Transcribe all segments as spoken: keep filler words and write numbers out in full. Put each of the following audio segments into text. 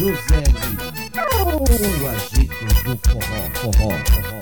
José Lima, o agito do forró, forró, forró.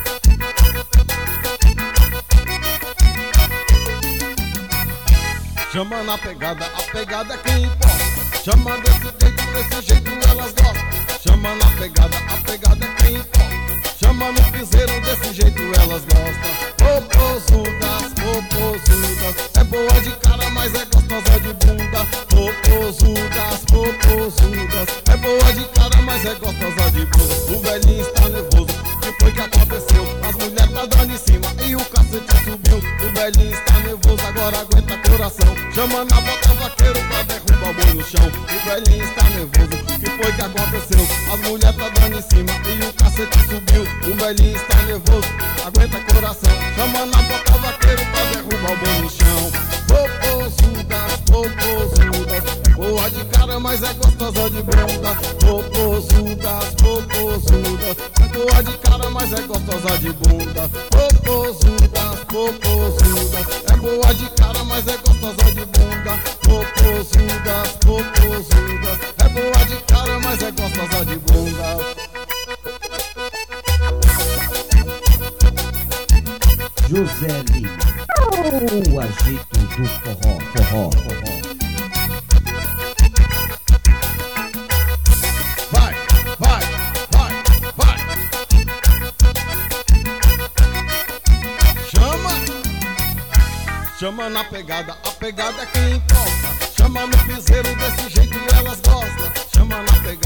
Chama na pegada, a pegada é quem importa. Chama desse jeito, desse jeito elas gostam. Chama na pegada, a pegada é quem importa. Chama no piseiro, desse jeito elas gostam. Popozudas, popozudas, é boa de cara, mas é gostosa de bunda. Popozudas, popozudas, é boa de cara, mas é gostosa de bunda. O velhinho está nervoso, que foi que aconteceu? As mulheres tá dando em cima e o cacete subiu. O velhinho está nervoso, agora aguenta coração. Chama na bota vaqueiro pra derrubar o boi no chão. O velhinho está nervoso, que foi que aconteceu? As mulheres tá dando em cima e o cacete subiu. O velhinho está nervoso, aguenta coração. Chama na bota vaqueiro pra derrubar o boi no chão. Popozudas, popozudas, boa de cara, mas é gostosa de bunda. Popozudas, popozudas, boa de cara, mas é gostosa de bunda. Popozudas, popozudas, é boa de cara, mas é gostosa de bunda. Popozudas, popozudas, é boa de cara, mas é gostosa de bunda. José Lima, o agito do forró, forró, forró. Vai, vai, vai, vai. Chama, chama na pegada, a pegada é quem importa. Chama no piseiro, desse jeito elas gostam. Chama na pegada.